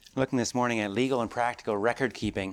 Looking this morning at legal and practical record keeping,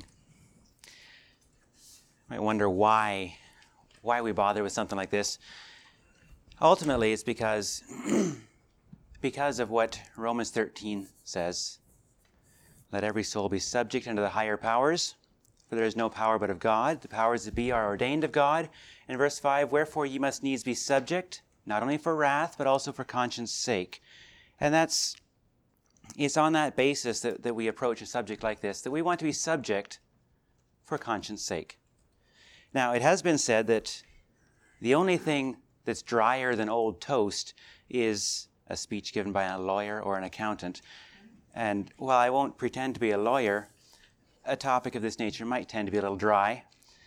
you might wonder why we bother with something like this. Ultimately, it's because of what Romans 13 says. Let every soul be subject unto the higher powers, for there is no power but of God. The powers that be are ordained of God. In verse 5, wherefore ye must needs be subject, not only for wrath, but also for conscience sake. And it's on that basis that we approach a subject like this, that we want to be subject for conscience sake. Now, it has been said that the only thing that's drier than old toast is a speech given by a lawyer or an accountant. And while I won't pretend to be a lawyer, a topic of this nature might tend to be a little dry.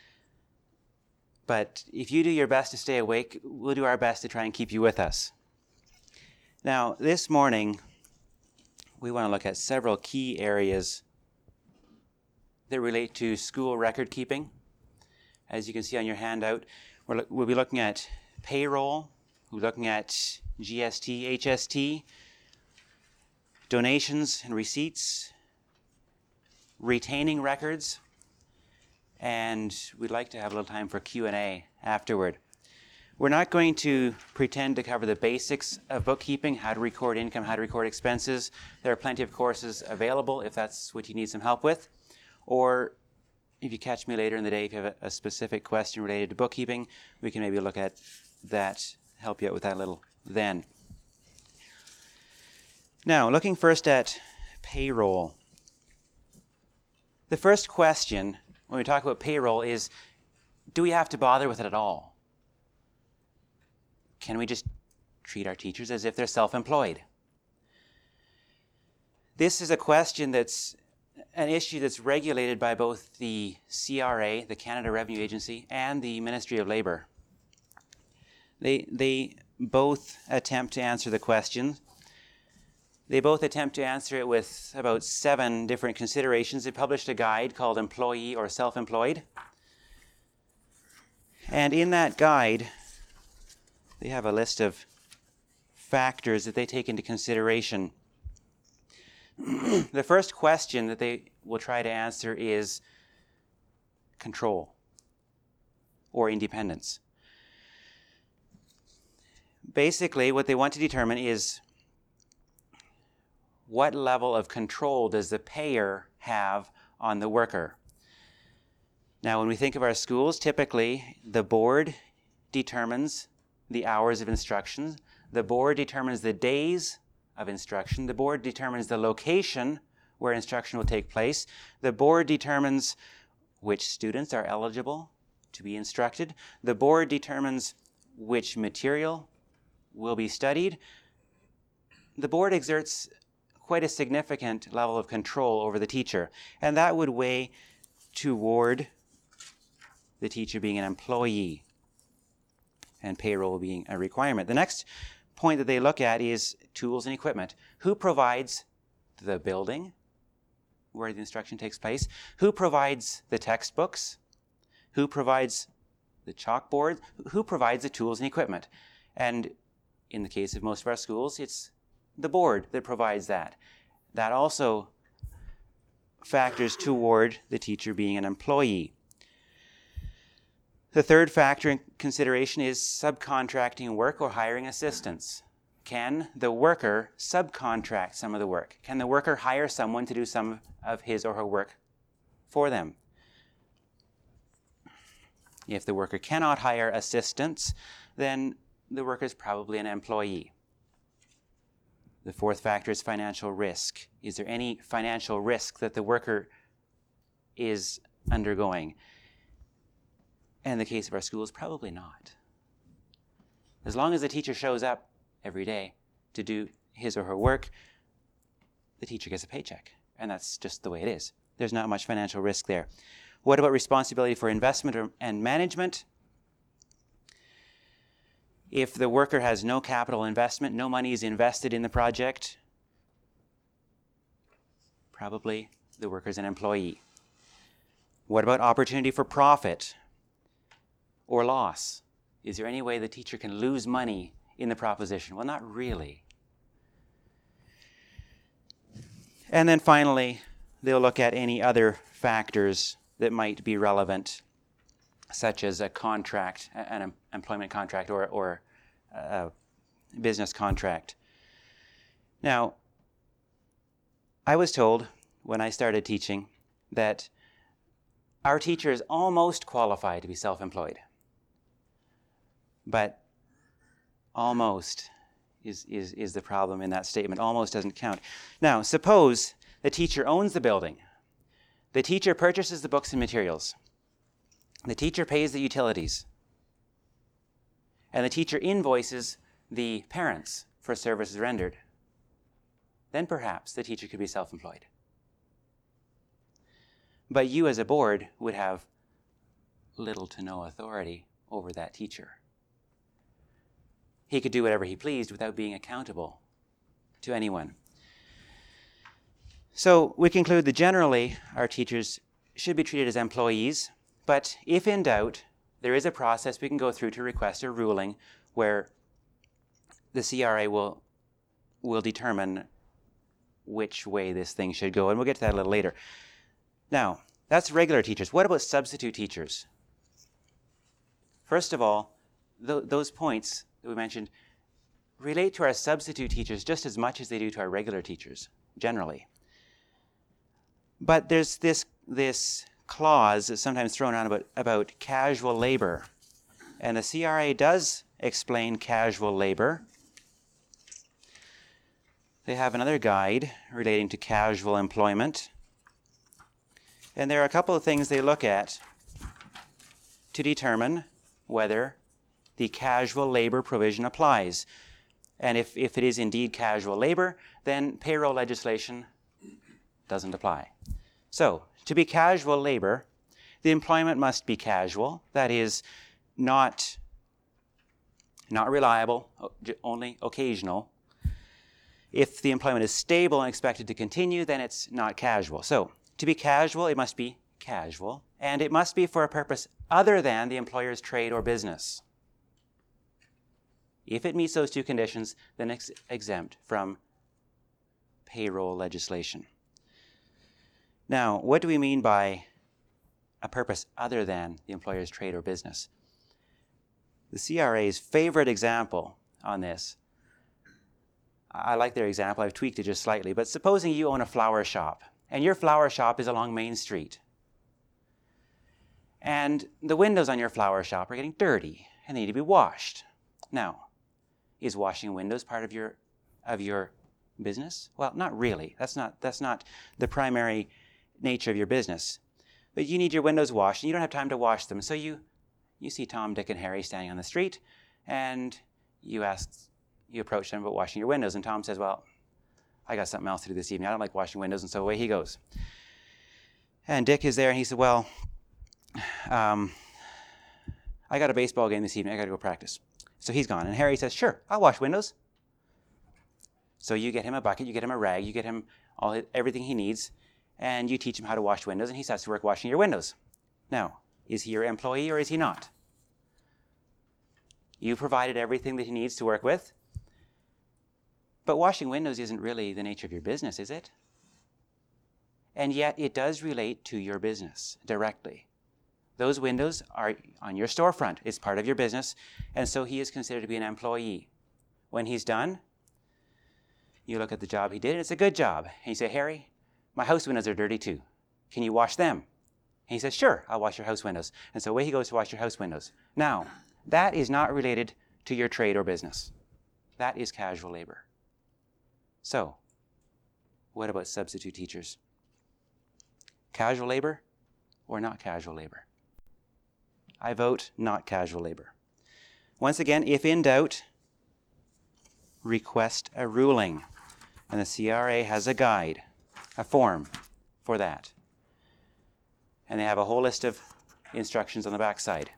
But if you do your best to stay awake, we'll do our best to try and keep you with us. Now, this morning, we want to look at several key areas that relate to school record keeping. As you can see on your handout, we'll be looking at payroll, we're looking at GST, HST, donations and receipts, retaining records, and we'd like to have a little time for Q&A afterward. We're not going to pretend to cover the basics of bookkeeping, how to record income, how to record expenses. There are plenty of courses available if that's what you need some help with. Or if you catch me later in the day, if you have a specific question related to bookkeeping, we can maybe look at that, help you out with that a little then. Now, looking first at payroll. The first question when we talk about payroll is, do we have to bother with it at all? Can we just treat our teachers as if they're self-employed? This is a question that's an issue that's regulated by both the CRA, the Canada Revenue Agency, and the Ministry of Labour. They both attempt to answer the question. They both attempt to answer it with about 7 different considerations. They published a guide called Employee or Self-Employed. And in that guide, they have a list of factors that they take into consideration. The first question that they will try to answer is control or independence. Basically, what they want to determine is what level of control does the payer have on the worker. Now, when we think of our schools, typically the board determines the hours of instruction. The board determines the days of instruction. The board determines the location where instruction will take place. The board determines which students are eligible to be instructed. The board determines which material will be studied. The board exerts quite a significant level of control over the teacher, and that would weigh toward the teacher being an employee and payroll being a requirement. The next point that they look at is tools and equipment. Who provides the building where the instruction takes place? Who provides the textbooks? Who provides the chalkboard? Who provides the tools and equipment? And in the case of most of our schools, it's the board that provides that. That also factors toward the teacher being an employee. The third factor in consideration is subcontracting work or hiring assistants. Can the worker subcontract some of the work? Can the worker hire someone to do some of his or her work for them? If the worker cannot hire assistants, then the worker is probably an employee. The fourth factor is financial risk. Is there any financial risk that the worker is undergoing? And in the case of our schools, probably not. As long as the teacher shows up every day to do his or her work, the teacher gets a paycheck. And that's just the way it is. There's not much financial risk there. What about responsibility for investment and management? If the worker has no capital investment, no money is invested in the project, probably the worker is an employee. What about opportunity for profit or loss? Is there any way the teacher can lose money in the proposition? Well, not really. And then finally, they'll look at any other factors that might be relevant, such as a contract, an employment contract, or a business contract. Now, I was told when I started teaching that our teacher is almost qualified to be self-employed. But almost is the problem in that statement. Almost doesn't count. Now, suppose the teacher owns the building. The teacher purchases the books and materials. The teacher pays the utilities. And the teacher invoices the parents for services rendered. Then perhaps the teacher could be self-employed. But you as a board would have little to no authority over that teacher. He could do whatever he pleased without being accountable to anyone. So we conclude that generally our teachers should be treated as employees, but if in doubt, there is a process we can go through to request a ruling where the CRA will determine which way this thing should go, and we'll get to that a little later. Now, that's regular teachers. What about substitute teachers? First of all, those points that we mentioned relate to our substitute teachers just as much as they do to our regular teachers, generally. But there's this clause that's sometimes thrown out about casual labor. And the CRA does explain casual labor. They have another guide relating to casual employment. And there are a couple of things they look at to determine whether the casual labor provision applies. And if it is indeed casual labor, then payroll legislation doesn't apply. So, to be casual labor, the employment must be casual, that is, not reliable, only occasional. If the employment is stable and expected to continue, then it's not casual. So, to be casual, it must be casual, and it must be for a purpose other than the employer's trade or business. If it meets those two conditions, then it's exempt from payroll legislation. Now, what do we mean by a purpose other than the employer's trade or business? The CRA's favorite example on this, I like their example, I've tweaked it just slightly, but supposing you own a flower shop, and your flower shop is along Main Street, and the windows on your flower shop are getting dirty, and they need to be washed. Now, is washing windows part of your business? Well, not really. That's not the primary nature of your business. But you need your windows washed, and you don't have time to wash them. So you see Tom, Dick, and Harry standing on the street, and you approach them about washing your windows. And Tom says, well, I got something else to do this evening. I don't like washing windows, and so away he goes. And Dick is there, and he said, well, I got a baseball game this evening. I got to go practice. So he's gone. And Harry says, sure, I'll wash windows. So you get him a bucket, you get him a rag, you get him everything he needs, and you teach him how to wash windows, and he starts to work washing your windows. Now, is he your employee or is he not? You provided everything that he needs to work with, but washing windows isn't really the nature of your business, is it? And yet it does relate to your business directly. Those windows are on your storefront. It's part of your business, and so he is considered to be an employee. When he's done, you look at the job he did, and it's a good job. And you say, Harry, my house windows are dirty too. Can you wash them? And he says, sure, I'll wash your house windows. And so away he goes to wash your house windows. Now, that is not related to your trade or business. That is casual labor. So, what about substitute teachers? Casual labor or not casual labor? I vote not casual labor. Once again, if in doubt, request a ruling. And the CRA has a guide, a form for that. And they have a whole list of instructions on the back side.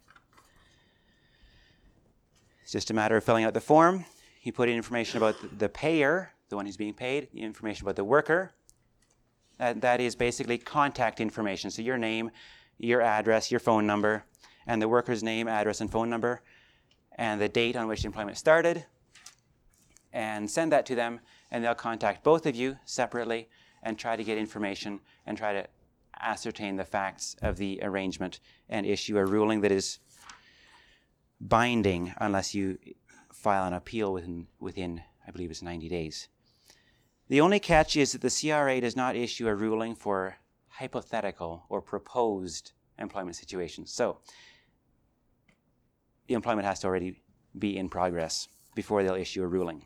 It's just a matter of filling out the form. You put in information about the payer, the one who's being paid, the information about the worker. That is basically contact information. So your name, your address, your phone number, and the worker's name, address, and phone number, and the date on which the employment started, and send that to them, and they'll contact both of you separately and try to get information and try to ascertain the facts of the arrangement and issue a ruling that is binding unless you file an appeal within I believe it's 90 days. The only catch is that the CRA does not issue a ruling for hypothetical or proposed employment situations. So the employment has to already be in progress before they'll issue a ruling.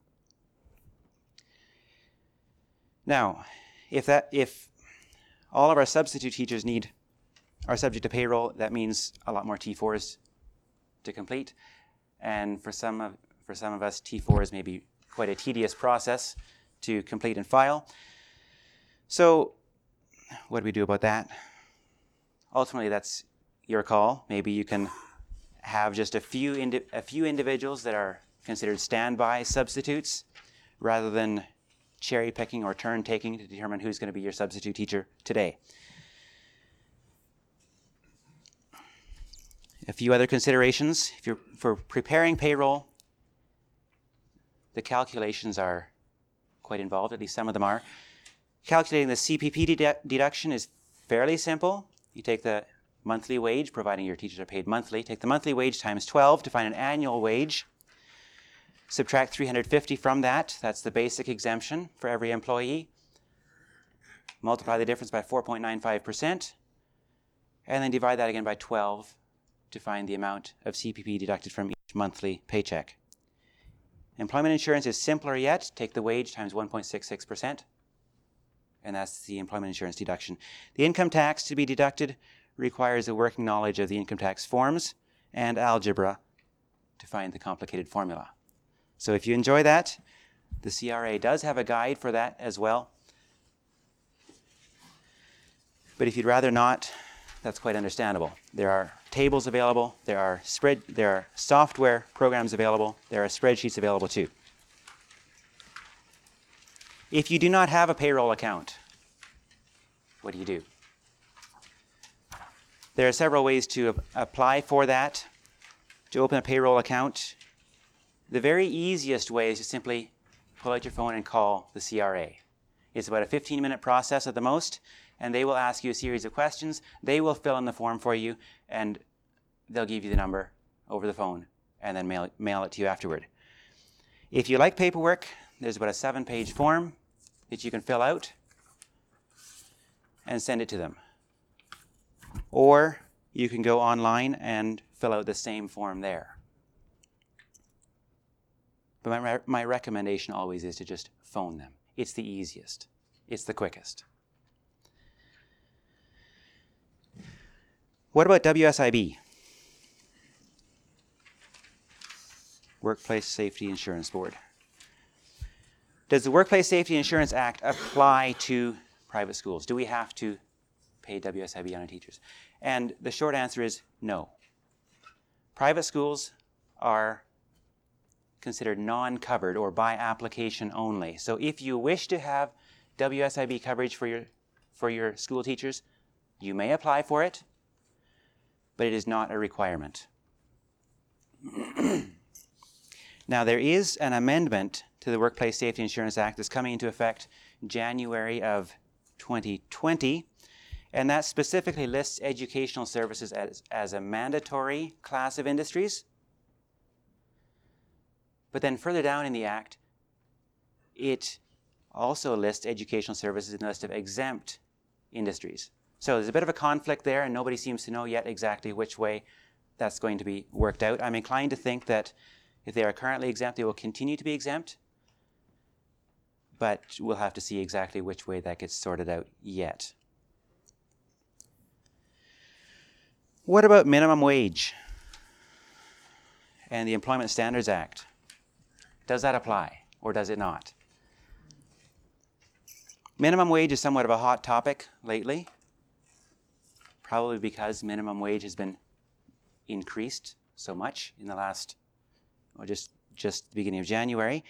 Now, if all of our substitute teachers are subject to payroll, that means a lot more T4s to complete. And for some of us, T4s may be quite a tedious process to complete and file. So what do we do about that? Ultimately, that's your call. Maybe you can have just a few individuals that are considered standby substitutes rather than cherry picking or turn taking to determine who's going to be your substitute teacher today. A few other considerations. If you're for preparing payroll, the calculations are quite involved, at least some of them are. Calculating the CPP deduction is fairly simple. You take the monthly wage, providing your teachers are paid monthly, take the monthly wage times 12 to find an annual wage. Subtract 350 from that. That's the basic exemption for every employee. Multiply the difference by 4.95%. And then divide that again by 12 to find the amount of CPP deducted from each monthly paycheck. Employment insurance is simpler yet. Take the wage times 1.66%. And that's the employment insurance deduction. The income tax to be deducted requires a working knowledge of the income tax forms and algebra to find the complicated formula. So if you enjoy that, the CRA does have a guide for that as well. But if you'd rather not, that's quite understandable. There are tables available, there are software programs available, there are spreadsheets available too. If you do not have a payroll account, what do? There are several ways to apply for that. To open a payroll account, the very easiest way is to simply pull out your phone and call the CRA. It's about a 15-minute process at the most, and they will ask you a series of questions. They will fill in the form for you, and they'll give you the number over the phone and then mail it to you afterward. If you like paperwork, there's about a 7-page form that you can fill out and send it to them. Or you can go online and fill out the same form there. But my recommendation always is to just phone them. It's the easiest. It's the quickest. What about WSIB? Workplace Safety Insurance Board. Does the Workplace Safety Insurance Act apply to private schools? Do we have to pay WSIB on our teachers? And the short answer is no. Private schools are considered non-covered or by application only. So if you wish to have WSIB coverage for your school teachers, you may apply for it, but it is not a requirement. Now, there is an amendment to the Workplace Safety Insurance Act that's coming into effect January of 2020, and that specifically lists educational services as a mandatory class of industries. But then further down in the Act, it also lists educational services in the list of exempt industries. So there's a bit of a conflict there, and nobody seems to know yet exactly which way that's going to be worked out. I'm inclined to think that if they are currently exempt, they will continue to be exempt, but we'll have to see exactly which way that gets sorted out yet. What about minimum wage and the Employment Standards Act? Does that apply, or does it not? Minimum wage is somewhat of a hot topic lately, probably because minimum wage has been increased so much in the last, just the beginning of January.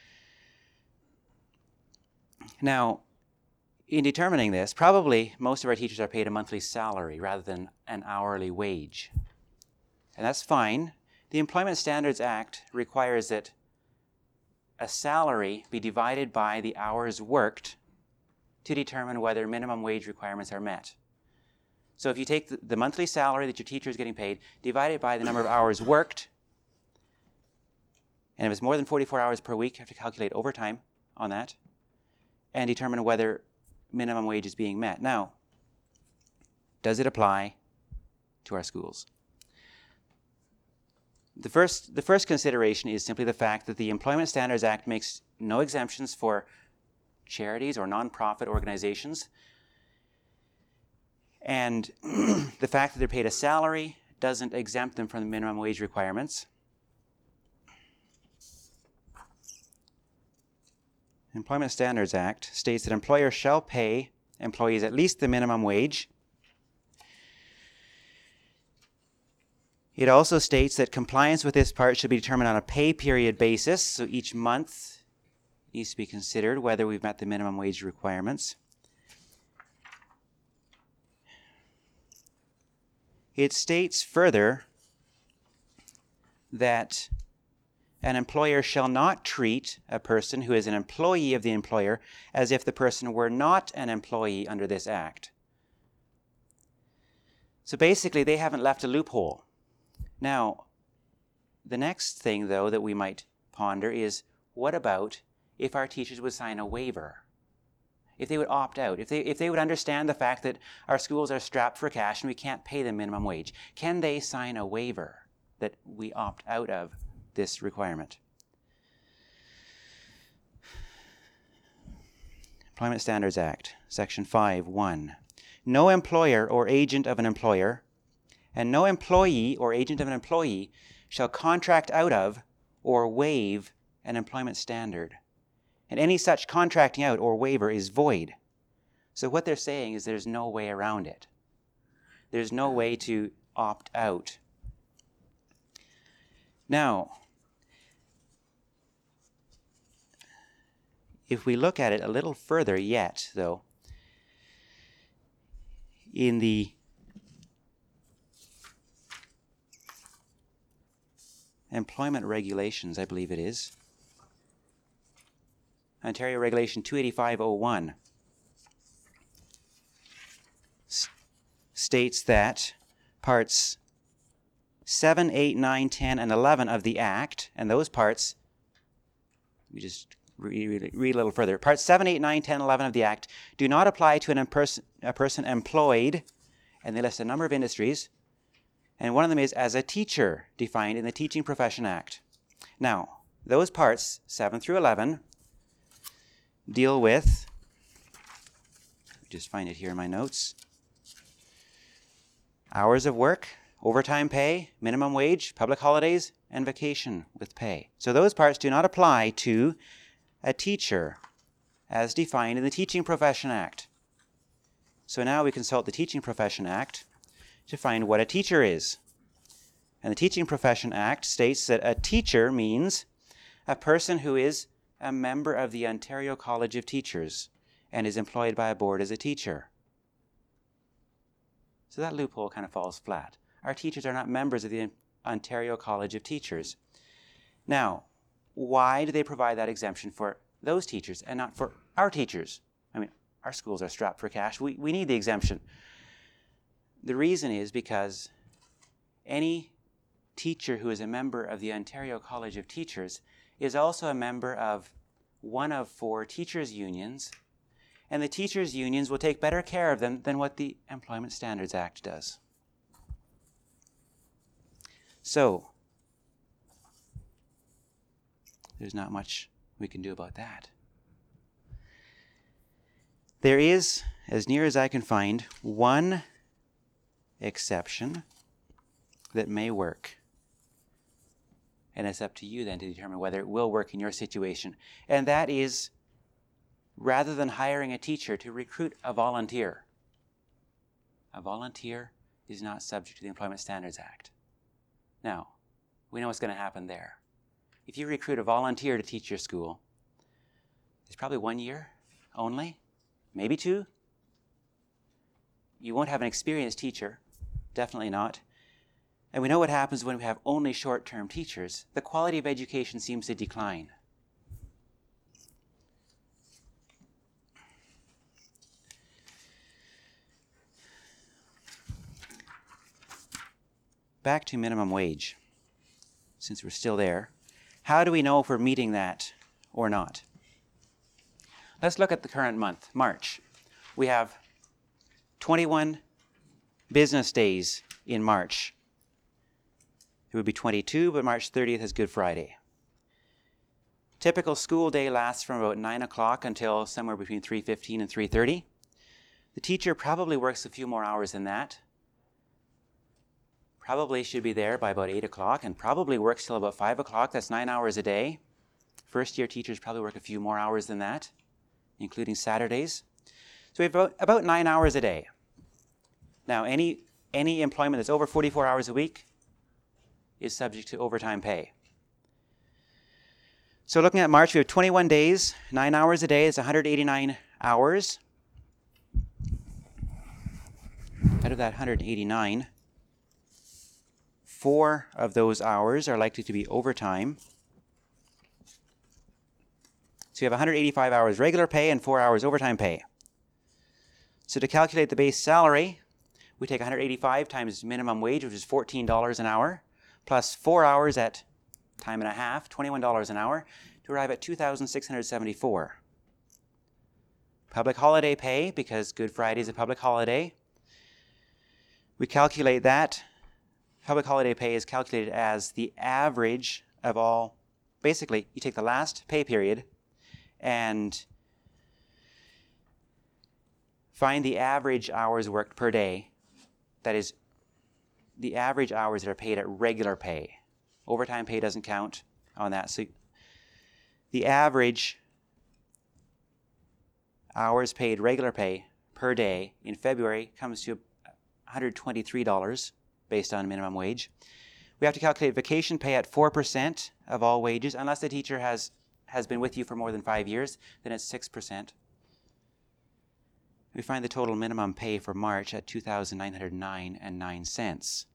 Now, in determining this, probably most of our teachers are paid a monthly salary rather than an hourly wage. And that's fine. The Employment Standards Act requires that a salary be divided by the hours worked to determine whether minimum wage requirements are met. So if you take the monthly salary that your teacher is getting paid, divide it by the number of hours worked, and if it's more than 44 hours per week, you have to calculate overtime on that, and determine whether minimum wage is being met. Now, does it apply to our schools? The first consideration is simply the fact that the Employment Standards Act makes no exemptions for charities or nonprofit organizations. And the fact that they're paid a salary doesn't exempt them from the minimum wage requirements. The Employment Standards Act states that employers shall pay employees at least the minimum wage. It also states that compliance with this part should be determined on a pay period basis, so each month needs to be considered whether we've met the minimum wage requirements. It states further that an employer shall not treat a person who is an employee of the employer as if the person were not an employee under this act. So basically, they haven't left a loophole. Now, the next thing, though, that we might ponder is, what about if our teachers would sign a waiver? If they would opt out, if they would understand the fact that our schools are strapped for cash and we can't pay them minimum wage, can they sign a waiver that we opt out of this requirement? Employment Standards Act, Section 5(1). No employer or agent of an employer and no employee or agent of an employee shall contract out of or waive an employment standard. And any such contracting out or waiver is void. So what they're saying is there's no way around it. There's no way to opt out. Now, if we look at it a little further yet, though, in the employment regulations, I believe it is, Ontario Regulation 285.01 states that parts 7, 8, 9, 10, and 11 of the Act, and those parts, we just read a little further. Parts 7, 8, 9, 10, 11 of the Act do not apply to a person employed, and they list a number of industries, and one of them is as a teacher, defined in the Teaching Profession Act. Now, those parts, 7 through 11, deal with, just find it here in my notes, hours of work, overtime pay, minimum wage, public holidays, and vacation with pay. So those parts do not apply to a teacher as defined in the Teaching Profession Act. So now we consult the Teaching Profession Act to find what a teacher is. And the Teaching Profession Act states that a teacher means a person who is a member of the Ontario College of Teachers and is employed by a board as a teacher. So that loophole kind of falls flat. Our teachers are not members of the Ontario College of Teachers. Now, why do they provide that exemption for those teachers and not for our teachers? I mean, our schools are strapped for cash. We need the exemption. The reason is because any teacher who is a member of the Ontario College of Teachers is also a member of one of 4 teachers' unions, and the teachers' unions will take better care of them than what the Employment Standards Act does. So, there's not much we can do about that. There is, as near as I can find, one exception that may work. And it's up to you then to determine whether it will work in your situation. And that is, rather than hiring a teacher, to recruit a volunteer. A volunteer is not subject to the Employment Standards Act. Now, we know what's going to happen there. If you recruit a volunteer to teach your school, it's probably 1 year only, maybe 2. You won't have an experienced teacher, definitely not. And we know what happens when we have only short-term teachers. The quality of education seems to decline. back to minimum wage, since we're still there. How do we know if we're meeting that or not? Let's look at the current month, March. We have 21 business days in March. It would be 22, but March 30th is Good Friday. Typical school day lasts from about 9 o'clock until somewhere between 3:15 and 3:30. The teacher probably works a few more hours than that. Probably should be there by about 8 o'clock and probably works till about 5 o'clock. That's 9 hours a day. First-year teachers probably work a few more hours than that, including Saturdays. So we have about 9 hours a day. Now, any employment that's over 44 hours a week is subject to overtime pay. So looking at March, we have 21 days, 9 hours a day is 189 hours. Out of that 189, 4 of those hours are likely to be overtime. So you have 185 hours regular pay and 4 hours overtime pay. So to calculate the base salary, we take 185 times minimum wage, which is $14 an hour, plus 4 hours at time and a half, $21 an hour, to arrive at $2,674. Public holiday pay, because Good Friday is a public holiday. We calculate that. Public holiday pay is calculated as the average of all. Basically, you take the last pay period and find the average hours worked per day. That is, the average hours that are paid at regular pay. Overtime pay doesn't count on that. So the average hours paid regular pay per day in February comes to $123 based on minimum wage. We have to calculate vacation pay at 4% of all wages. Unless the teacher has been with you for more than 5 years, then it's 6%. We find the total minimum pay for March at $2,909.09.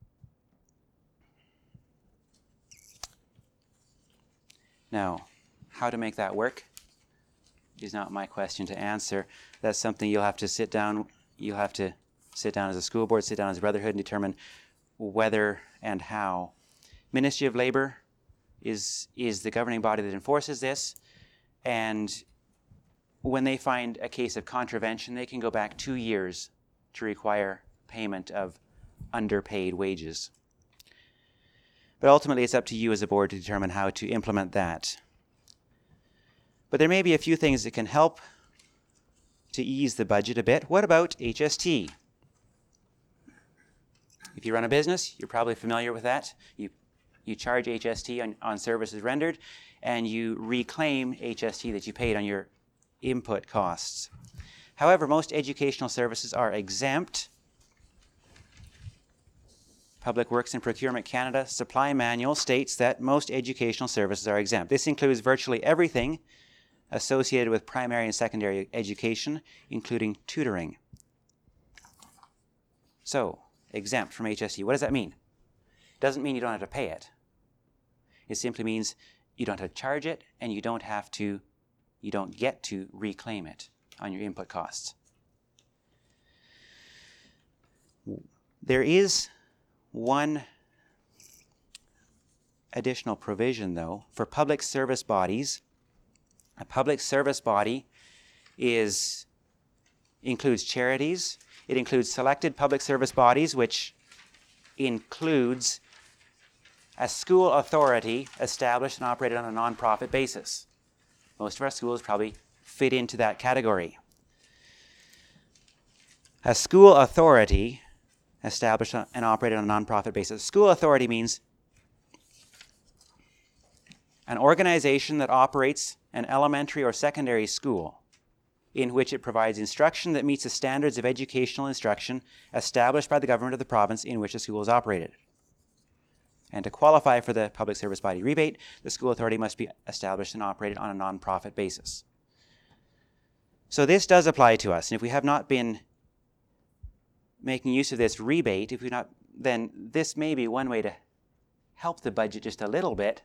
Now, how to make that work is not my question to answer. That's something you'll have to sit down. You'll have to sit down as a school board, sit down as a brotherhood, and determine whether and how. Ministry of Labor is the governing body that enforces this, and when they find a case of contravention, they can go back 2 years to require payment of underpaid wages. But ultimately, it's up to you as a board to determine how to implement that. But there may be a few things that can help to ease the budget a bit. What about HST? If you run a business, you're probably familiar with that. You charge HST on services rendered, and you reclaim HST that you paid on your input costs. However, most educational services are exempt. Public Works and Procurement Canada Supply Manual states that most educational services are exempt. This includes virtually everything associated with primary and secondary education, including tutoring. So, exempt from HST. What does that mean? It doesn't mean you don't have to pay it. It simply means you don't have to charge it, and you don't get to reclaim it on your input costs. There is one additional provision, though, for public service bodies. A public service body includes charities. It includes selected public service bodies, which includes a school authority established and operated on a nonprofit basis. Most of our schools probably fit into that category. A school authority established and operated on a nonprofit basis. School authority means an organization that operates an elementary or secondary school in which it provides instruction that meets the standards of educational instruction established by the government of the province in which the school is operated. And to qualify for the public service body rebate, the school authority must be established and operated on a nonprofit basis. So this does apply to us. And if we have not been making use of this rebate, then this may be one way to help the budget just a little bit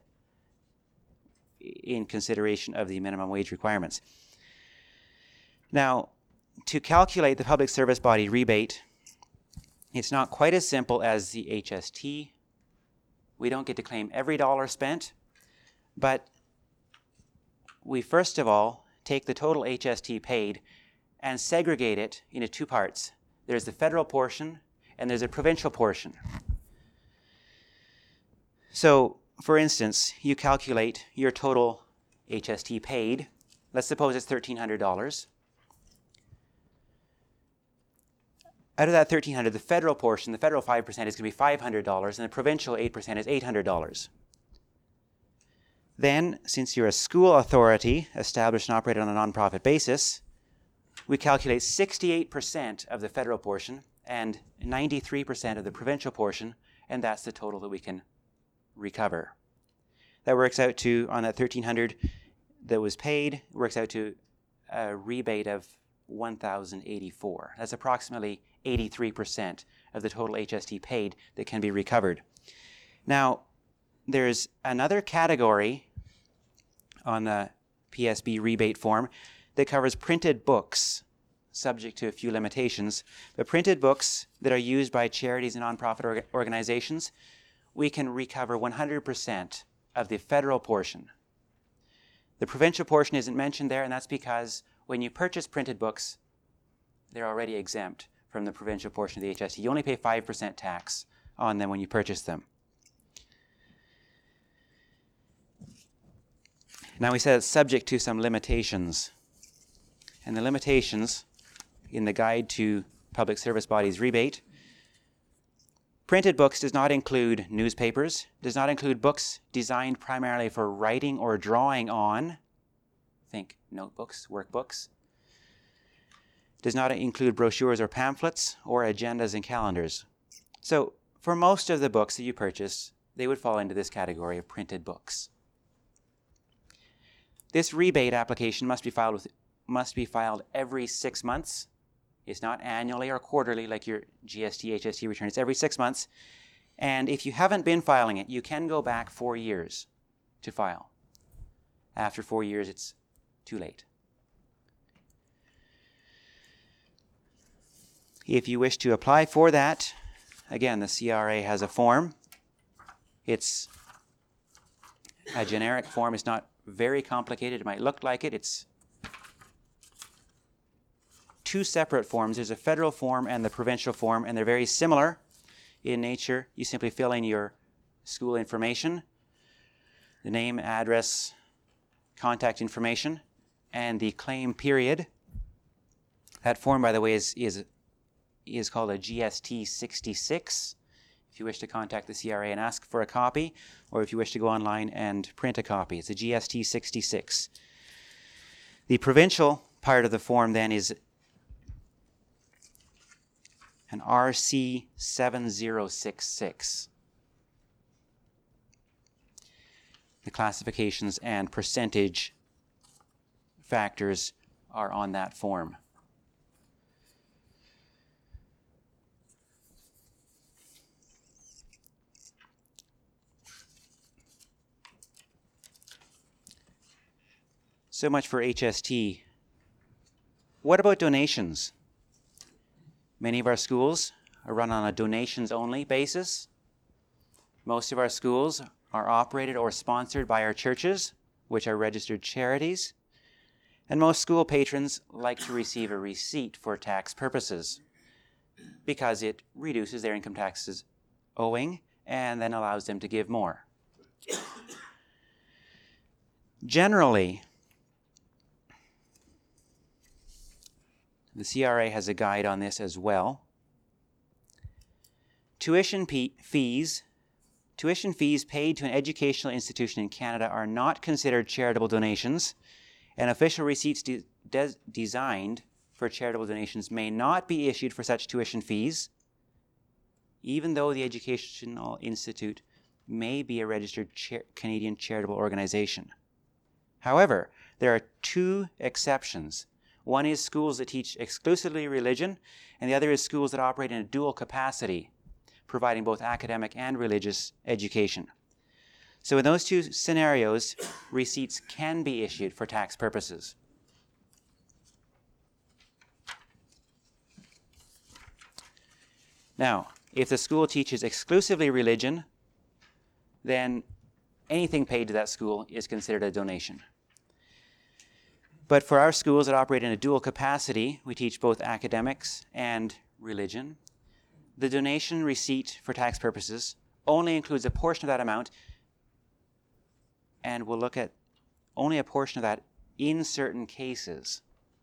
in consideration of the minimum wage requirements. Now, to calculate the public service body rebate, It's not quite as simple as the HST. We don't get to claim every dollar spent, but we first of all take the total HST paid and segregate it into two parts. There's the federal portion and there's a provincial portion. So, for instance, you calculate your total HST paid. Let's suppose it's $1,300. Out of that $1,300, the federal portion, the federal 5% is going to be $500, and the provincial 8% is $800. Then, since you're a school authority established and operated on a nonprofit basis, we calculate 68% of the federal portion and 93% of the provincial portion, and that's the total that we can recover. That works out to, on that $1,300 that was paid, works out to a rebate of $1,084. That's approximately 83% of the total HST paid that can be recovered. Now, there's another category on the PSB rebate form that covers printed books, subject to a few limitations. But printed books that are used by charities and nonprofit organizations, we can recover 100% of the federal portion. The provincial portion isn't mentioned there, and that's because when you purchase printed books, they're already exempt from the provincial portion of the HST. You only pay 5% tax on them when you purchase them. Now we said it's subject to some limitations. And the limitations in the Guide to Public Service Bodies Rebate, printed books does not include newspapers, does not include books designed primarily for writing or drawing on, think notebooks, workbooks, does not include brochures or pamphlets or agendas and calendars. So for most of the books that you purchase, they would fall into this category of printed books. This rebate application must be filed every 6 months. It's not annually or quarterly like your GST, HST return. It's every 6 months. And if you haven't been filing it, you can go back 4 years to file. After 4 years, it's too late. If you wish to apply for that, again, the CRA has a form. It's a generic form. It's not very complicated. It might look like it. It's two separate forms. There's a federal form and the provincial form, and they're very similar in nature. You simply fill in your school information, the name, address, contact information, and the claim period. That form, by the way, is called a GST 66. If you wish to contact the CRA and ask for a copy, or if you wish to go online and print a copy, it's a GST 66. The provincial part of the form then is an RC 7066. The classifications and percentage factors are on that form. So much for HST. What about donations? Many of our schools are run on a donations-only basis. Most of our schools are operated or sponsored by our churches, which are registered charities. And most school patrons like to receive a receipt for tax purposes because it reduces their income taxes owing and then allows them to give more. Generally, the CRA has a guide on this as well. Tuition fees paid to an educational institution in Canada are not considered charitable donations, and official receipts designed for charitable donations may not be issued for such tuition fees, even though the educational institute may be a registered Canadian charitable organization. However, there are two exceptions. One is schools that teach exclusively religion, and the other is schools that operate in a dual capacity, providing both academic and religious education. So in those two scenarios, receipts can be issued for tax purposes. Now, if the school teaches exclusively religion, then anything paid to that school is considered a donation. But for our schools that operate in a dual capacity, we teach both academics and religion, the donation receipt for tax purposes only includes a portion of that amount, and we'll look at only a portion of that in certain cases.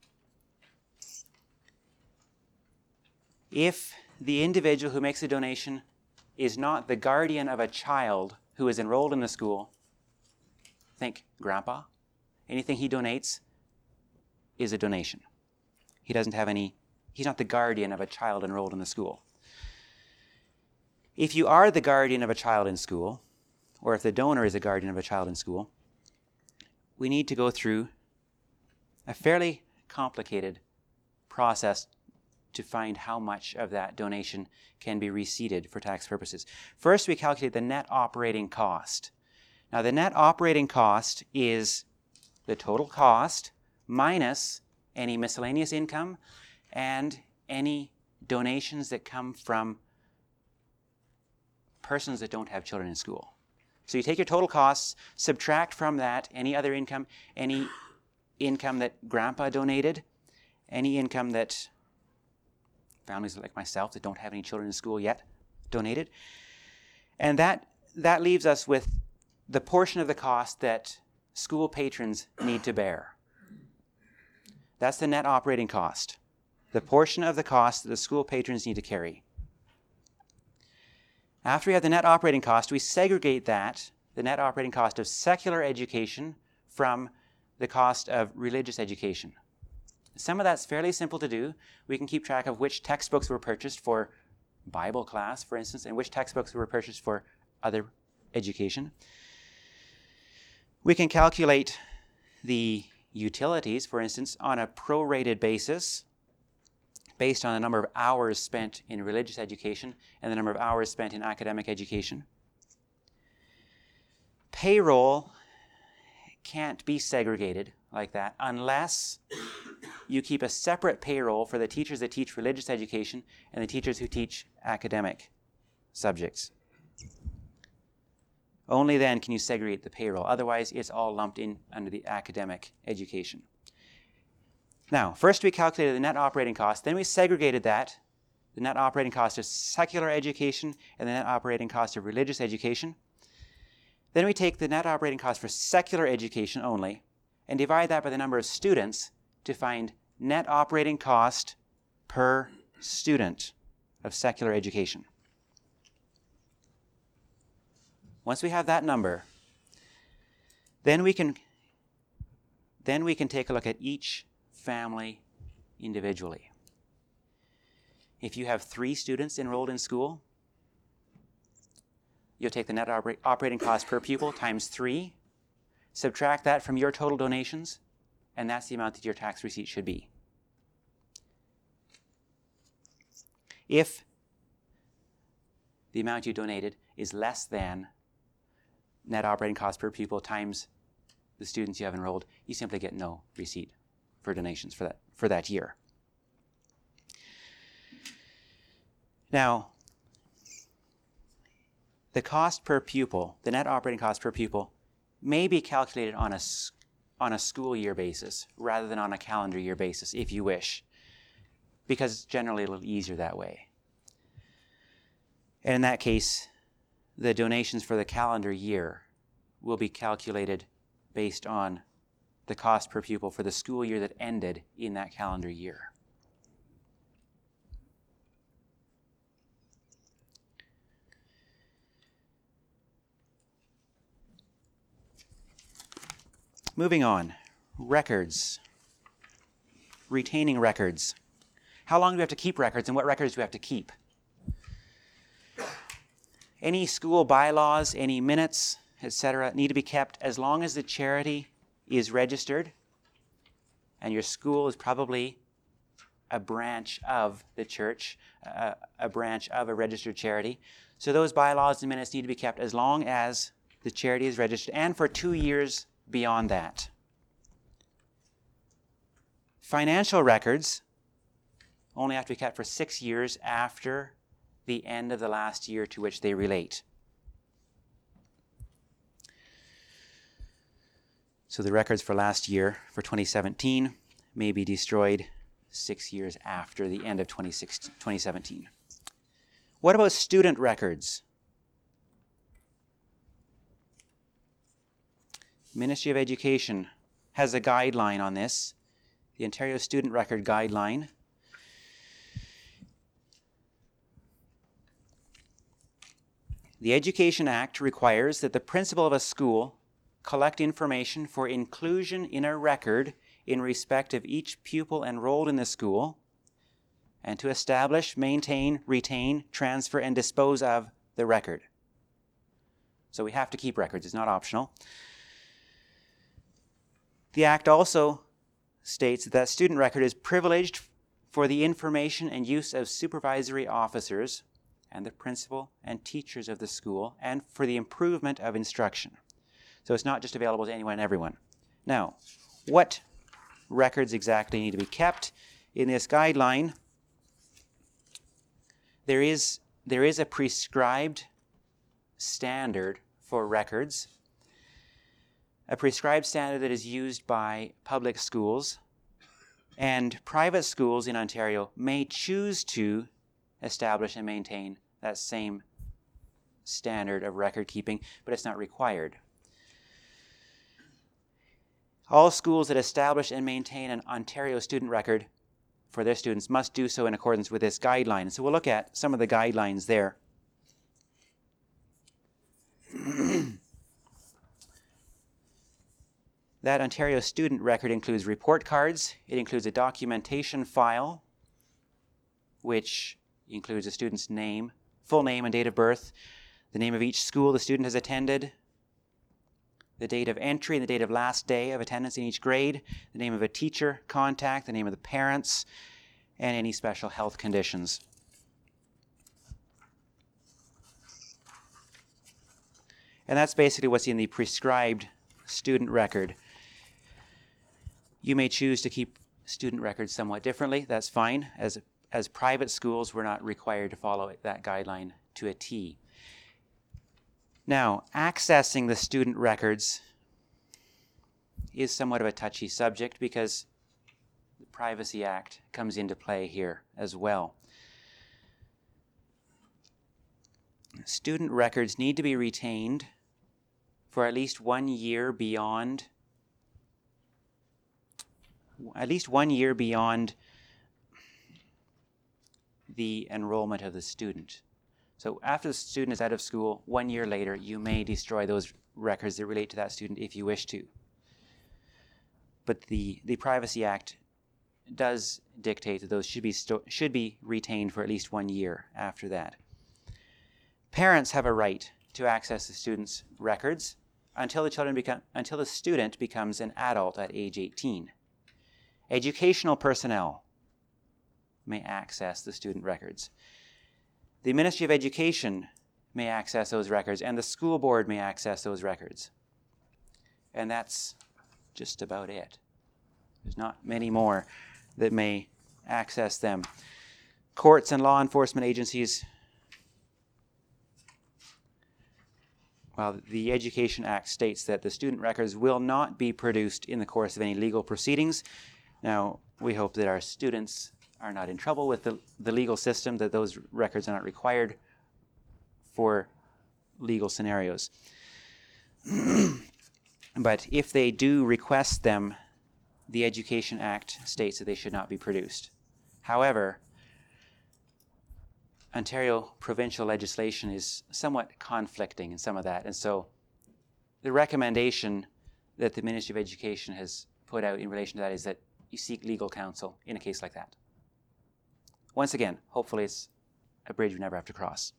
If the individual who makes a donation is not the guardian of a child who is enrolled in the school, think grandpa, anything he donates is a donation. He's not the guardian of a child enrolled in the school. If you are the guardian of a child in school, or if the donor is a guardian of a child in school, we need to go through a fairly complicated process to find how much of that donation can be receipted for tax purposes. First, we calculate the net operating cost. Now, the net operating cost is the total cost minus any miscellaneous income and any donations that come from persons that don't have children in school. So you take your total costs, subtract from that any other income, any income that grandpa donated, any income that families like myself that don't have any children in school yet donated, and that leaves us with the portion of the cost that school patrons need to bear. That's the net operating cost, the portion of the cost that the school patrons need to carry. After we have the net operating cost, we segregate that, the net operating cost of secular education, from the cost of religious education. Some of that's fairly simple to do. We can keep track of which textbooks were purchased for Bible class, for instance, and which textbooks were purchased for other education. We can calculate the utilities, for instance, on a prorated basis, based on the number of hours spent in religious education and the number of hours spent in academic education. Payroll can't be segregated like that unless you keep a separate payroll for the teachers that teach religious education and the teachers who teach academic subjects. Only then can you segregate the payroll. Otherwise, it's all lumped in under the academic education. Now, first we calculated the net operating cost, then we segregated that, the net operating cost of secular education and the net operating cost of religious education. Then we take the net operating cost for secular education only and divide that by the number of students to find net operating cost per student of secular education. Once we have that number, then we can take a look at each family individually. If you have 3 students enrolled in school, you'll take the net operating cost per pupil times 3, subtract that from your total donations, and that's the amount that your tax receipt should be. If the amount you donated is less than net operating cost per pupil times the students you have enrolled, you simply get no receipt for donations for that year. Now, the cost per pupil, the net operating cost per pupil, may be calculated on a school year basis rather than on a calendar year basis, if you wish, because it's generally a little easier that way. And in that case, the donations for the calendar year will be calculated based on the cost per pupil for the school year that ended in that calendar year. Moving on, records, retaining records. How long do we have to keep records, and what records do we have to keep? Any school bylaws, any minutes, etc., need to be kept as long as the charity is registered, and your school is probably a branch of the church, a branch of a registered charity. So those bylaws and minutes need to be kept as long as the charity is registered and for 2 years beyond that. Financial records only have to be kept for 6 years after the end of the last year to which they relate. So the records for last year, for 2017, may be destroyed 6 years after the end of 2017. What about student records? Ministry of Education has a guideline on this, the Ontario Student Record Guideline. The Education Act requires that the principal of a school collect information for inclusion in a record in respect of each pupil enrolled in the school, and to establish, maintain, retain, transfer, and dispose of the record. So we have to keep records, it's not optional. The Act also states that student record is privileged for the information and use of supervisory officers and the principal and teachers of the school, and for the improvement of instruction. So it's not just available to anyone and everyone. Now, what records exactly need to be kept? In this guideline, there is a prescribed standard for records, a prescribed standard that is used by public schools, and private schools in Ontario may choose to establish and maintain that same standard of record keeping, but it's not required. All schools that establish and maintain an Ontario student record for their students must do so in accordance with this guideline. So we'll look at some of the guidelines there. That Ontario student record includes report cards. It includes a documentation file, which includes a student's name, full name and date of birth, the name of each school the student has attended, the date of entry and the date of last day of attendance in each grade, the name of a teacher contact, the name of the parents, and any special health conditions. And that's basically what's in the prescribed student record. You may choose to keep student records somewhat differently. That's fine. As private schools, we're not required to follow that guideline to a T. Now, accessing the student records is somewhat of a touchy subject because the Privacy Act comes into play here as well. Student records need to be retained for at least 1 year beyond the enrollment of the student. So after the student is out of school, 1 year later, you may destroy those records that relate to that student if you wish to. But the Privacy Act does dictate that those should be retained for at least 1 year after that. Parents have a right to access the student's records until the student becomes an adult at age 18. Educational personnel may access the student records. The Ministry of Education may access those records, and the school board may access those records. And that's just about it. There's not many more that may access them. Courts and law enforcement agencies, well, the Education Act states that the student records will not be produced in the course of any legal proceedings. Now, we hope that our students are not in trouble with the legal system, that those records are not required for legal scenarios. But if they do request them, the Education Act states that they should not be produced. However, Ontario provincial legislation is somewhat conflicting in some of that, and so the recommendation that the Ministry of Education has put out in relation to that is that you seek legal counsel in a case like that. Once again, hopefully it's a bridge we never have to cross.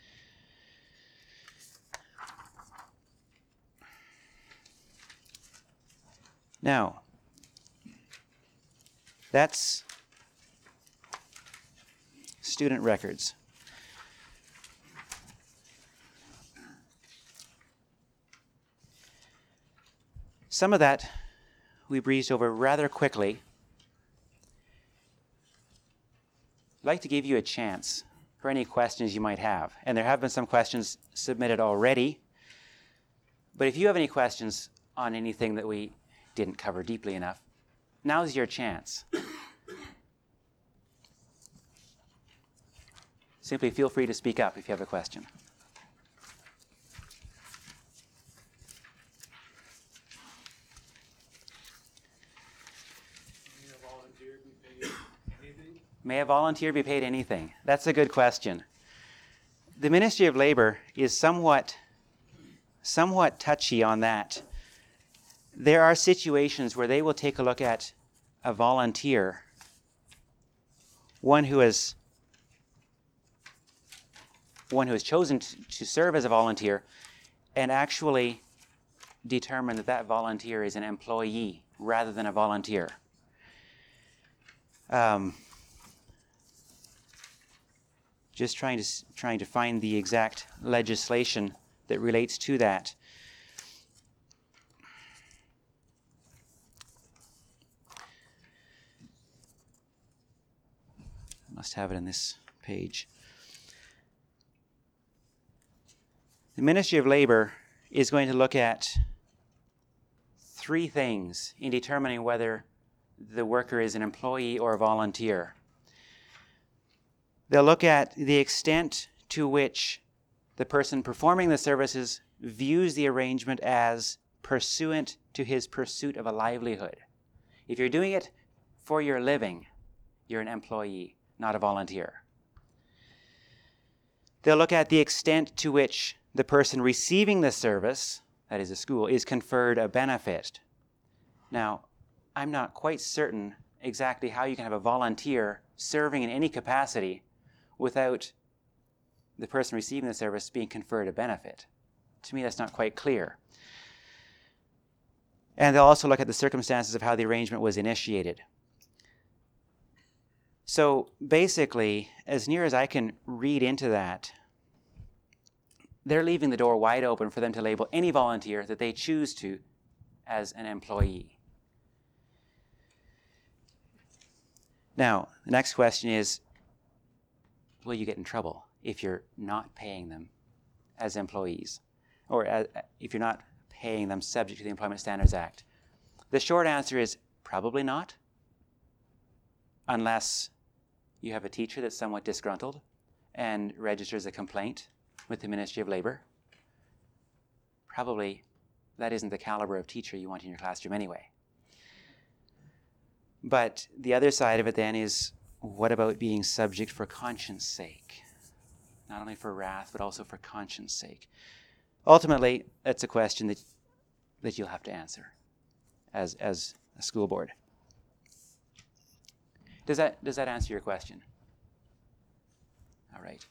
Now, that's student records. Some of that we breezed over rather quickly. I'd like to give you a chance for any questions you might have. And there have been some questions submitted already. But if you have any questions on anything that we didn't cover deeply enough, now's your chance. Simply feel free to speak up if you have a question. May a volunteer be paid anything? That's a good question. The Ministry of Labor is somewhat touchy on that. There are situations where they will take a look at a volunteer, one who has chosen to serve as a volunteer, and actually determine that that volunteer is an employee rather than a volunteer. Just trying to find the exact legislation that relates to that. I must have it in this page. The Ministry of Labor is going to look at 3 things in determining whether the worker is an employee or a volunteer. They'll look at the extent to which the person performing the services views the arrangement as pursuant to his pursuit of a livelihood. If you're doing it for your living, you're an employee, not a volunteer. They'll look at the extent to which the person receiving the service, that is a school, is conferred a benefit. Now, I'm not quite certain exactly how you can have a volunteer serving in any capacity without the person receiving the service being conferred a benefit. To me, that's not quite clear. And they'll also look at the circumstances of how the arrangement was initiated. So basically, as near as I can read into that, they're leaving the door wide open for them to label any volunteer that they choose to as an employee. Now, the next question is, will you get in trouble if you're not paying them as employees, or if you're not paying them subject to the Employment Standards Act? The short answer is probably not, unless you have a teacher that's somewhat disgruntled and registers a complaint with the Ministry of Labor. Probably that isn't the caliber of teacher you want in your classroom anyway. But the other side of it then is, what about being subject for conscience sake? Not only for wrath, but also for conscience sake. Ultimately, that's a question that you'll have to answer as a school board. Does that answer your question? All right.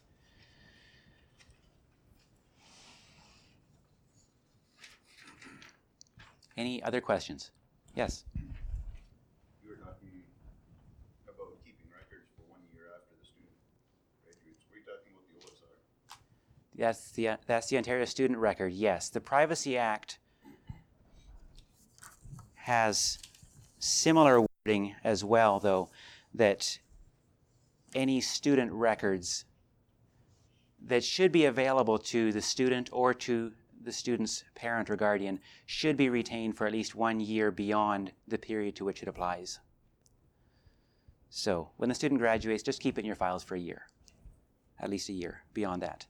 Any other questions? Yes? You were talking about keeping records for 1 year after the student graduates. Were you talking about the OSR? That's the Ontario Student Record, yes. The Privacy Act has similar wording as well, though, that any student records that should be available to the student or to the student's parent or guardian should be retained for at least 1 year beyond the period to which it applies. So when the student graduates, just keep it in your files for a year, at least a year beyond that.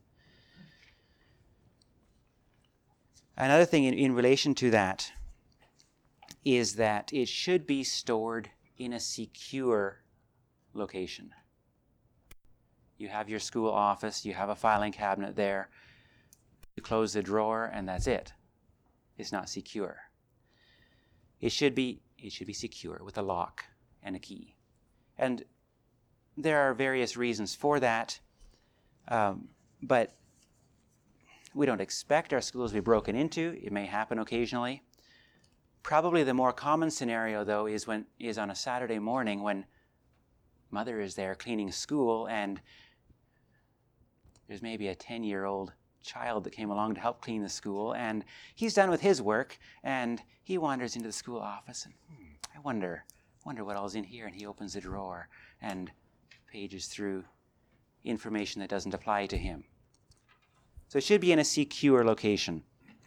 Another thing in relation to that is that it should be stored in a secure location. You have your school office, you have a filing cabinet there. You close the drawer and that's it. It's not secure. It should be secure with a lock and a key. And there are various reasons for that, but we don't expect our schools to be broken into. It may happen occasionally. Probably the more common scenario, though, is on a Saturday morning when mother is there cleaning school and there's maybe a 10-year-old child that came along to help clean the school, and he's done with his work, and he wanders into the school office, and I wonder what all's in here, and he opens the drawer and pages through information that doesn't apply to him. So it should be in a secure location.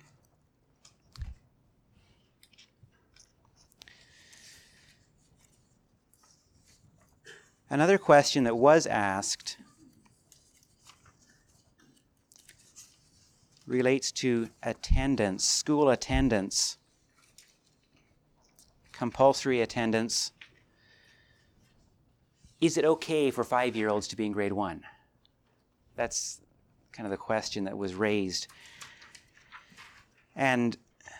Another question that was asked relates to attendance, school attendance, compulsory attendance. Is it okay for 5-year-olds to be in grade 1? That's kind of the question that was raised. And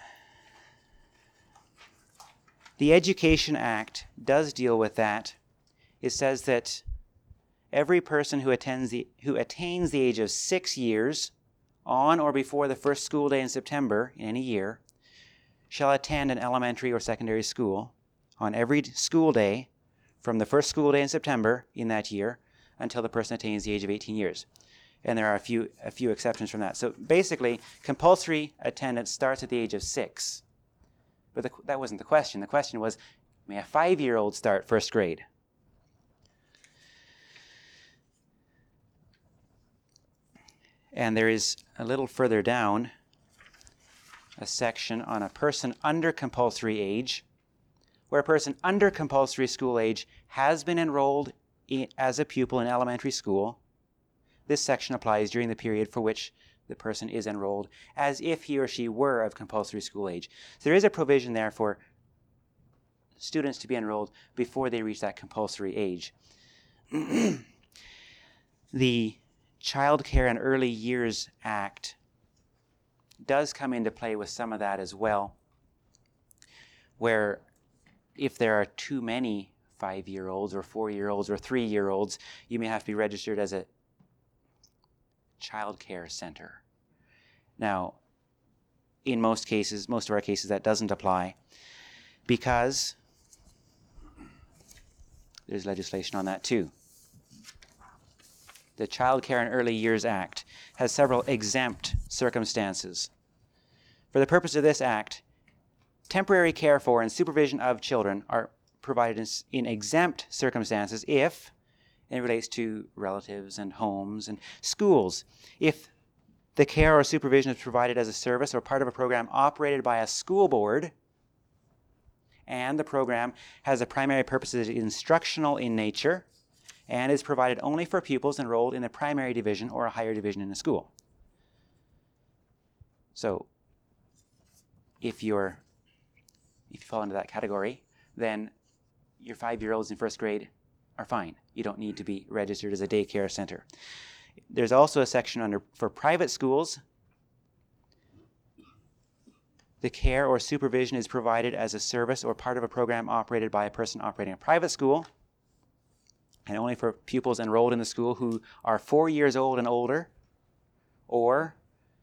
the Education Act does deal with that. It says that every person who attains the age of 6 years on or before the first school day in September in any year shall attend an elementary or secondary school on every school day from the first school day in September in that year until the person attains the age of 18 years. And there are a few exceptions from that. So basically, compulsory attendance starts at the age of 6. But that wasn't the question. The question was, may a 5-year-old start first grade? And there is a little further down a section on a person under compulsory age, where a person under compulsory school age has been enrolled as a pupil in elementary school. This section applies during the period for which the person is enrolled, as if he or she were of compulsory school age. So there is a provision there for students to be enrolled before they reach that compulsory age. The Child Care and Early Years Act does come into play with some of that as well, where if there are too many 5-year-olds or 4-year-olds or 3-year-olds, you may have to be registered as a child care center. Now, in most of our cases, that doesn't apply because there's legislation on that too. The Child Care and Early Years Act has several exempt circumstances. For the purpose of this act, temporary care for and supervision of children are provided in exempt circumstances if it relates to relatives and homes and schools. If the care or supervision is provided as a service or part of a program operated by a school board, and the program has a primary purpose that is instructional in nature, and is provided only for pupils enrolled in a primary division or a higher division in a school. So, if you fall into that category, then your 5-year-olds in first grade are fine. You don't need to be registered as a daycare center. There's also a section for private schools. The care or supervision is provided as a service or part of a program operated by a person operating a private school, and only for pupils enrolled in the school who are 4 years old and older, or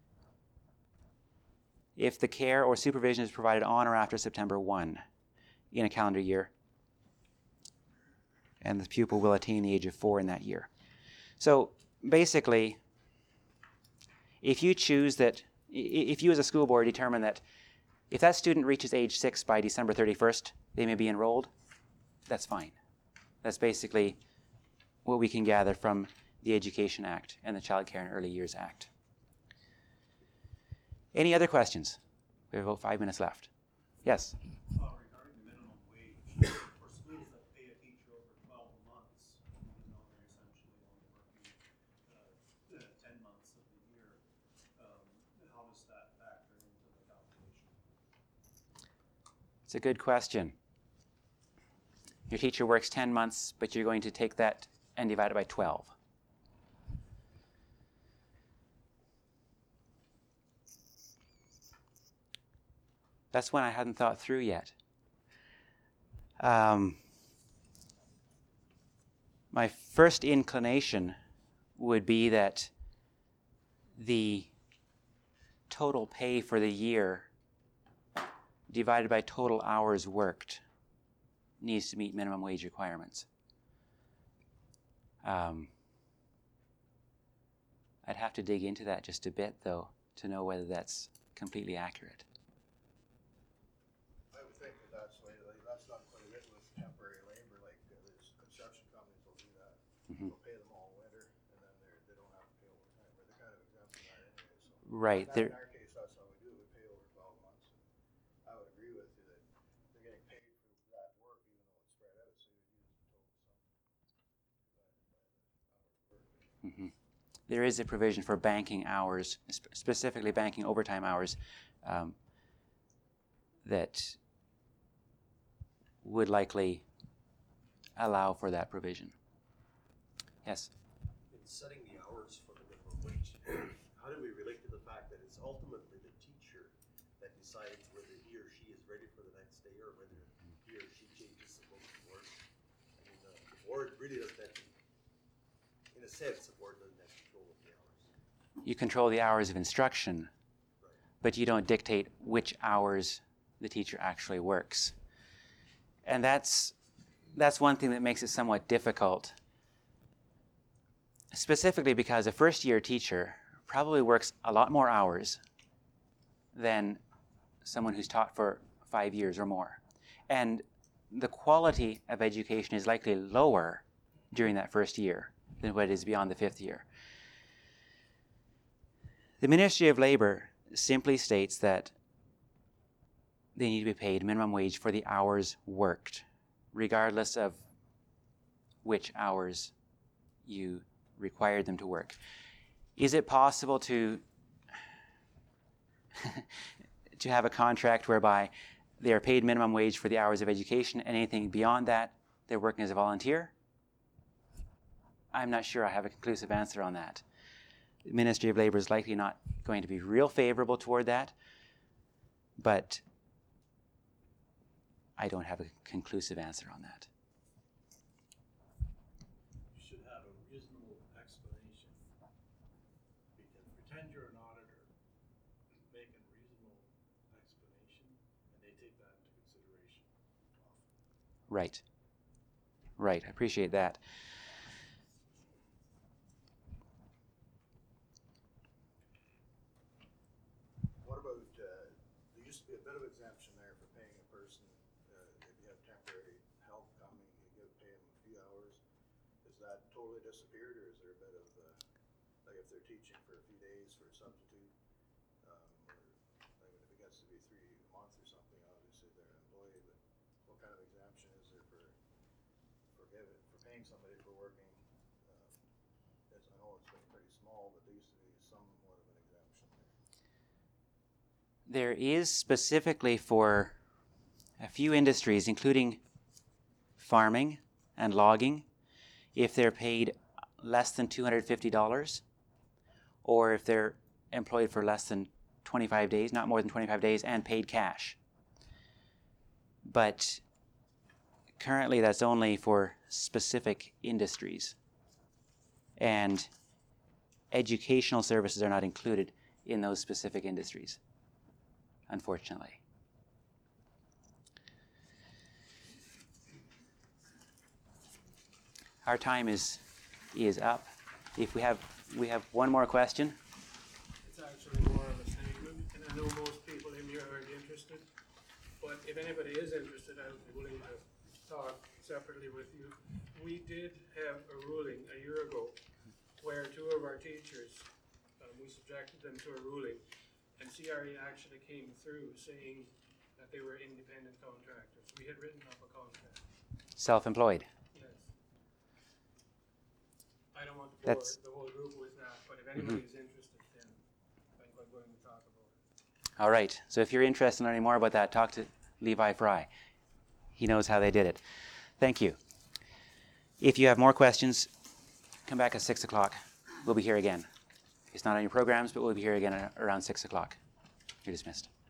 if the care or supervision is provided on or after September 1 in a calendar year, and the pupil will attain the age of 4 in that year. So basically, if you as a school board determine that if that student reaches age 6 by December 31st, they may be enrolled, that's fine. That's basically what we can gather from the Education Act and the Child Care and Early Years Act. Any other questions? We have about 5 minutes left. Yes? Regarding the minimum wage, for schools that pay a teacher over 12 months, they're essentially only working 10 months of the year, how does that factor into the calculation? It's a good question. Your teacher works 10 months, but you're going to take that and divide it by 12. That's one I hadn't thought through yet. My first inclination would be that the total pay for the year divided by total hours worked needs to meet minimum wage requirements. I'd have to dig into that just a bit, though, to know whether that's completely accurate. I would think that's done quite a bit with temporary labor, like there's construction companies will do that. Mm-hmm. They'll pay them all winter, and Right. Now, There, in our case, that's how we do it, we pay over 12 months. I would agree with you that they're getting paid for that work, even though it's spread out, so you use the total sum divided by the hours worked. there is a provision for banking hours, specifically banking overtime hours, that would likely allow for that provision. Yes? In setting the hours for the minimum wage, how do we relate to the fact that it's ultimately the teacher that decides whether he or she is ready for the next day or whether he or she changes the book of work? I mean, the board really doesn't have, in a sense, the board doesn't have control of the hours. You control the hours of instruction, Right. but you don't dictate which hours the teacher actually works. And that's one thing that makes it somewhat difficult, specifically because a first-year teacher probably works a lot more hours than someone who's taught for 5 years or more. And the quality of education is likely lower during that first year than what it is beyond the 5th year. The Ministry of Labor simply states that they need to be paid minimum wage for the hours worked, regardless of which hours you required them to work. Is it possible to to have a contract whereby they are paid minimum wage for the hours of education and anything beyond that they're working as a volunteer? I'm not sure I have a conclusive answer on that. The Ministry of Labor is likely not going to be real favorable toward that, but I don't have a conclusive answer on that. You should have a reasonable explanation. Because pretend you're an auditor, make a reasonable explanation, and they take that into consideration often. Right. Right, I appreciate that. What about, there used to be a bit of exemption there for paying a person, if you have temporary help coming, you get pay them a few hours. Is that totally disappeared, or is there a bit of, like if they're teaching for a few days for a substitute, or, like if it gets to be 3 months or something, obviously they're an employee, but what kind of exemption is there for paying somebody for working? I know it's been pretty small, but there used to be somewhat of an exemption there. There is specifically for a few industries, including farming and logging, if they're paid less than $250, or if they're employed for less than 25 days, not more than 25 days, and paid cash. But currently that's only for specific industries. And educational services are not included in those specific industries, unfortunately. Our time is up. If we have one more question. It's actually more of a statement, and I know most people in here aren't interested, but if anybody is interested, I would be willing to talk separately with you. We did have a ruling a year ago where 2 of our teachers, we subjected them to a ruling, and CRE actually came through saying that they were independent contractors. We had written up a contract. Self-employed. Yes. I don't want to bore That's- the whole group with that, but if anybody's interested, then I think I'm going to talk about it. All right. So if you're interested in learning more about that, talk to Levi Fry. He knows how they did it. Thank you. If you have more questions, come back at 6 o'clock. We'll be here again. It's not on your programs, but we'll be here again around 6 o'clock. You're dismissed.